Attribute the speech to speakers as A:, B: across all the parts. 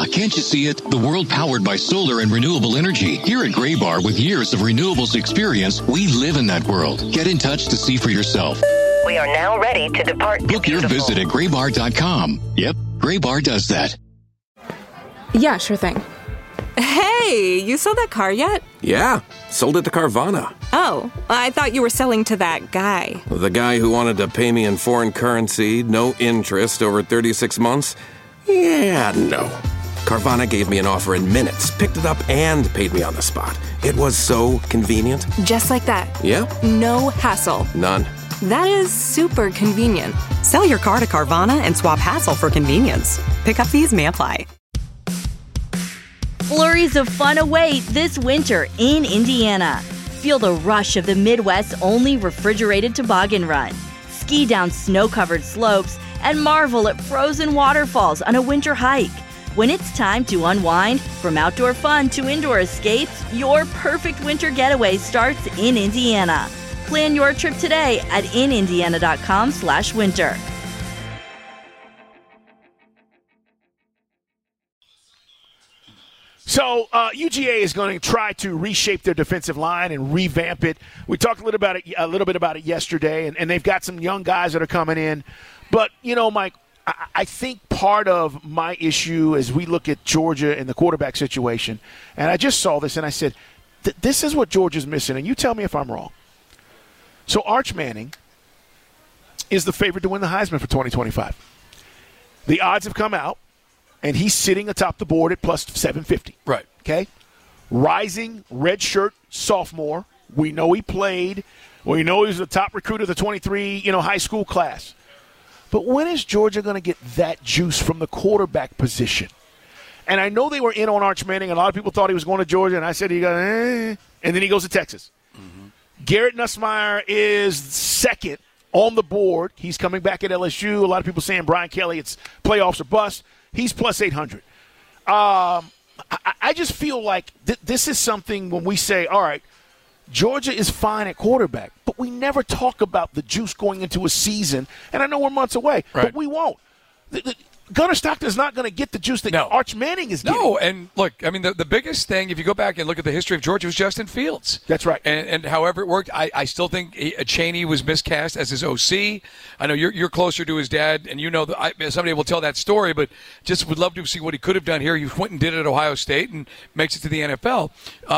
A: can't you see it? The world powered by solar and renewable energy. Here at Graybar, with years of renewables experience, we live in that world. Get in touch to see for yourself.
B: We are now ready to depart.
A: Book your visit at graybar.com. Yep, Graybar does that.
C: Yeah, sure thing. Hey, you sold that car yet?
D: Yeah, sold it to Carvana.
C: Oh, I thought you were selling to that guy.
D: The guy who wanted to pay me in foreign currency, no interest, over 36 months? Yeah, no. Carvana gave me an offer in minutes, picked it up, and paid me on the spot. It was so convenient.
C: Just like that.
D: Yeah?
C: No hassle.
D: None.
C: That is super convenient.
E: Sell your car to Carvana and swap hassle for convenience. Pickup fees may apply.
F: Flurries of fun await this winter in Indiana. Feel the rush of the Midwest's only refrigerated toboggan run. Ski down snow-covered slopes and marvel at frozen waterfalls on a winter hike. When it's time to unwind, from outdoor fun to indoor escapes, your perfect winter getaway starts in Indiana. Plan your trip today at inindiana.com/winter.
G: So UGA is going to try to reshape their defensive line and revamp it. We talked a little bit about it yesterday, and they've got some young guys that are coming in. But, you know, Mike, I think part of my issue as we look at Georgia and the quarterback situation, and I just saw this and I said, this is what Georgia's missing, and you tell me if I'm wrong. So Arch Manning is the favorite to win the Heisman for 2025. The odds have come out. And he's sitting atop the board at plus 750.
H: Right.
G: Okay? Rising redshirt sophomore. We know he played. We know he was the top recruit of the 23, high school class. But when is Georgia going to get that juice from the quarterback position? And I know they were in on Arch Manning. A lot of people thought he was going to Georgia, and I said he got, and then he goes to Texas. Mm-hmm. Garrett Nussmeier is second on the board. He's coming back at LSU. A lot of people saying Brian Kelly, it's playoffs or bust. He's plus 800. I just feel like this is something when we say, all right, Georgia is fine at quarterback, but we never talk about the juice going into a season. And I know we're months away, but we won't. Gunnar Stockton's not going to get the juice that Arch Manning is getting.
H: No, and look, I mean, the biggest thing, if you go back and look at the history of Georgia, was Justin Fields.
G: That's right.
H: And however it worked, I still think Chaney was miscast as his OC. I know you're closer to his dad, and you know that somebody will tell that story, but just would love to see what he could have done here. He went and did it at Ohio State and makes it to the NFL.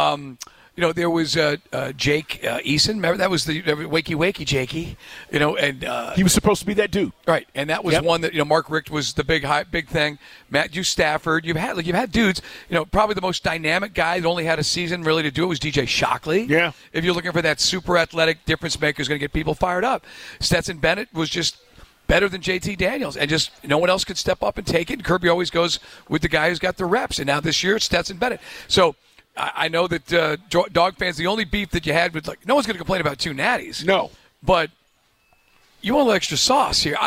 H: There was Jake Eason. Remember, that was the wakey Jakey. And
G: he was supposed to be that dude,
H: right? And that was one that Mark Richt was the big thing. Matthew Stafford. You've had dudes. Probably the most dynamic guy that only had a season really to do it was DJ Shockley.
G: Yeah.
H: If you're looking for that super athletic difference maker, who's going to get people fired up. Stetson Bennett was just better than JT Daniels, and just no one else could step up and take it. And Kirby always goes with the guy who's got the reps. And now this year it's Stetson Bennett. So I know that Dog fans, the only beef that you had with, no one's going to complain about two natties.
G: No.
H: But you want a little extra sauce here.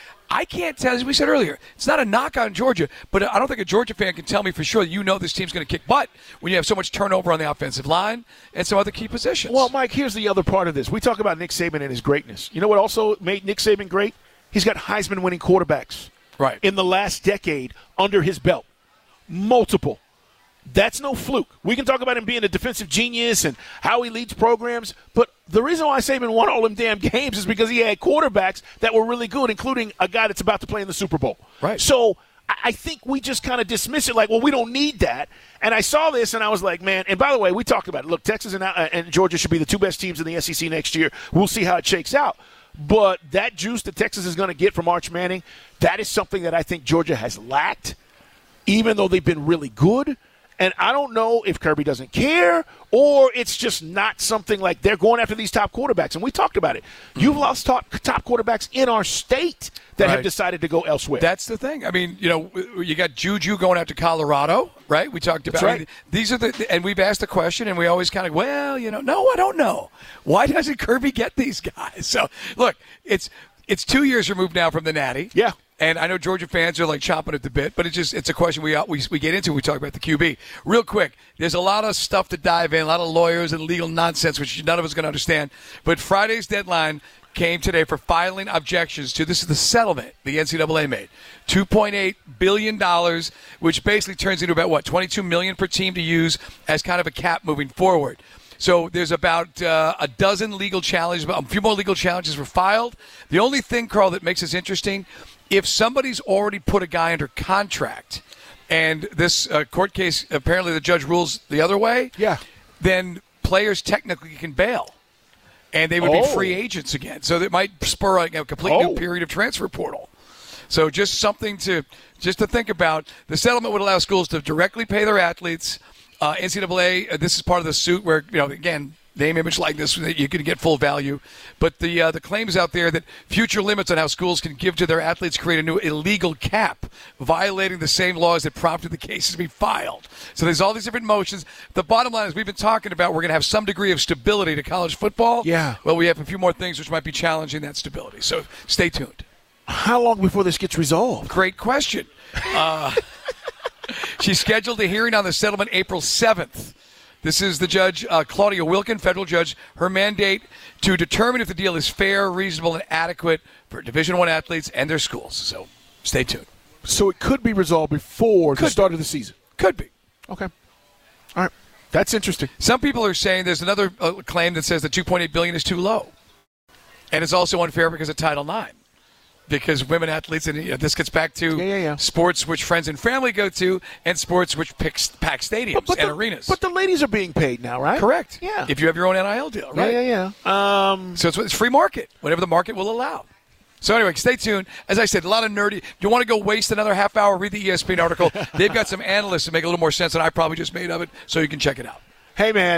H: I can't tell, as we said earlier, it's not a knock on Georgia, but I don't think a Georgia fan can tell me for sure that this team's going to kick butt when you have so much turnover on the offensive line and some other key positions.
G: Well, Mike, here's the other part of this. We talk about Nick Saban and his greatness. You know what also made Nick Saban great? He's got Heisman-winning quarterbacks in the last decade under his belt. Multiple. That's no fluke. We can talk about him being a defensive genius and how he leads programs, but the reason why Saban won all them damn games is because he had quarterbacks that were really good, including a guy that's about to play in the Super Bowl.
H: Right.
G: So I think we just kind of dismiss it like, well, we don't need that. And I saw this, and I was like, man, and by the way, we talked about it. Look, Texas and Georgia should be the two best teams in the SEC next year. We'll see how it shakes out. But that juice that Texas is going to get from Arch Manning, that is something that I think Georgia has lacked, even though they've been really good. And I don't know if Kirby doesn't care or it's just not something like they're going after these top quarterbacks. And we talked about it. You've lost top quarterbacks in our state that have decided to go elsewhere.
H: That's the thing. I mean, you got Juju going out to Colorado, right? We talked about
G: right.
H: These are and we've asked the question, and we always kind of, no, I don't know. Why doesn't Kirby get these guys? So, look, it's 2 years removed now from the Natty.
G: Yeah.
H: And I know Georgia fans are chomping at the bit, but it's a question we get into when we talk about the QB. Real quick, there's a lot of stuff to dive in, a lot of lawyers and legal nonsense, which none of us are going to understand. But Friday's deadline, came today for filing objections to, this is the settlement the NCAA made, $2.8 billion, which basically turns into about, $22 million per team to use as kind of a cap moving forward. So there's about a dozen legal challenges, a few more legal challenges were filed. The only thing, Carl, that makes this interesting, if somebody's already put a guy under contract, and this court case, apparently the judge rules the other way, then players technically can bail. And they would be free agents again. So that might spur a complete new period of transfer portal. So just something to think about. The settlement would allow schools to directly pay their athletes. NCAA, this is part of the suit where, again, name, image, likeness, you can get full value. But the claims out there that future limits on how schools can give to their athletes create a new illegal cap, violating the same laws that prompted the cases to be filed. So there's all these different motions. The bottom line is we've been talking about we're going to have some degree of stability to college football.
G: Yeah. Well,
H: we have a few more things which might be challenging that stability. So stay tuned.
G: How long before this gets resolved?
H: Great question. She's scheduled a hearing on the settlement April 7th. This is the judge, Claudia Wilkin, federal judge. Her mandate to determine if the deal is fair, reasonable, and adequate for Division I athletes and their schools. So stay tuned.
G: So it could be resolved before the start of the season?
H: Could be.
G: Okay. All right. That's interesting.
H: Some people are saying there's another claim that says the $2.8 billion is too low. And it's also unfair because of Title IX. Because women athletes, and this gets back to sports which friends and family go to and sports which pack stadiums and arenas.
G: But the ladies are being paid now, right?
H: Correct.
G: Yeah.
H: If you have your own NIL deal, right?
G: Yeah.
H: So it's free market, whatever the market will allow. So anyway, stay tuned. As I said, a lot of nerdy. Do you want to go waste another half hour, read the ESPN article? They've got some analysts that make a little more sense than I probably just made of it, so you can check it out.
G: Hey, man,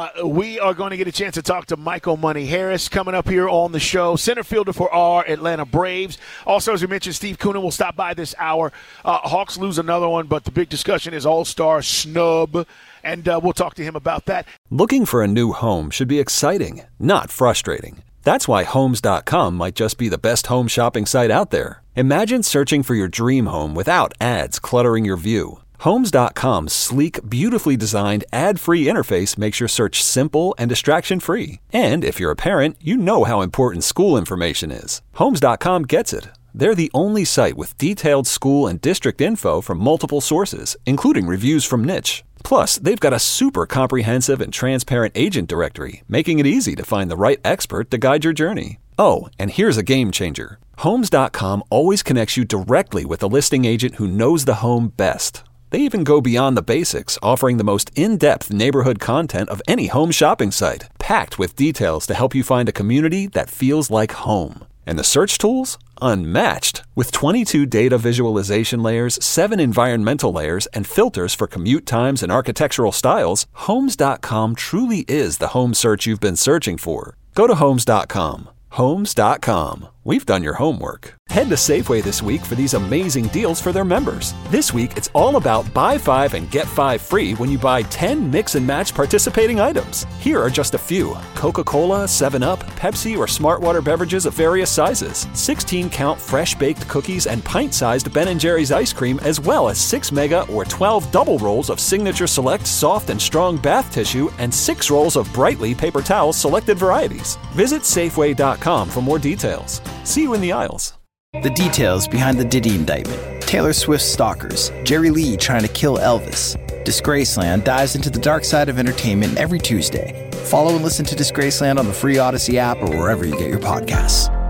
G: we are going to get a chance to talk to Michael Money Harris coming up here on the show, center fielder for our Atlanta Braves. Also, as we mentioned, Steve Koonin will stop by this hour. Hawks lose another one, but the big discussion is All-Star snub, and we'll talk to him about that.
I: Looking for a new home should be exciting, not frustrating. That's why Homes.com might just be the best home shopping site out there. Imagine searching for your dream home without ads cluttering your view. Homes.com's sleek, beautifully designed, ad-free interface makes your search simple and distraction-free. And if you're a parent, you know how important school information is. Homes.com gets it. They're the only site with detailed school and district info from multiple sources, including reviews from Niche. Plus, they've got a super comprehensive and transparent agent directory, making it easy to find the right expert to guide your journey. Oh, and here's a game changer. Homes.com always connects you directly with a listing agent who knows the home best. They even go beyond the basics, offering the most in-depth neighborhood content of any home shopping site, packed with details to help you find a community that feels like home. And the search tools? Unmatched. With 22 data visualization layers, 7 environmental layers, and filters for commute times and architectural styles, Homes.com truly is the home search you've been searching for. Go to Homes.com. Homes.com. We've done your homework. Head to Safeway this week for these amazing deals for their members. This week, it's all about buy 5 and get 5 free when you buy 10 mix and match participating items. Here are just a few: Coca-Cola, 7-Up, Pepsi, or Smartwater beverages of various sizes, 16-count fresh-baked cookies, and pint-sized Ben & Jerry's ice cream, as well as 6 mega or 12 double rolls of Signature Select soft and strong bath tissue and 6 rolls of Brightly paper towels selected varieties. Visit Safeway.com for more details. See you in the aisles.
J: The details behind the Diddy indictment, Taylor Swift's stalkers, Jerry Lee trying to kill Elvis. Disgraceland dives into the dark side of entertainment every Tuesday. Follow and listen to Disgraceland on the free Odyssey app or wherever you get your podcasts.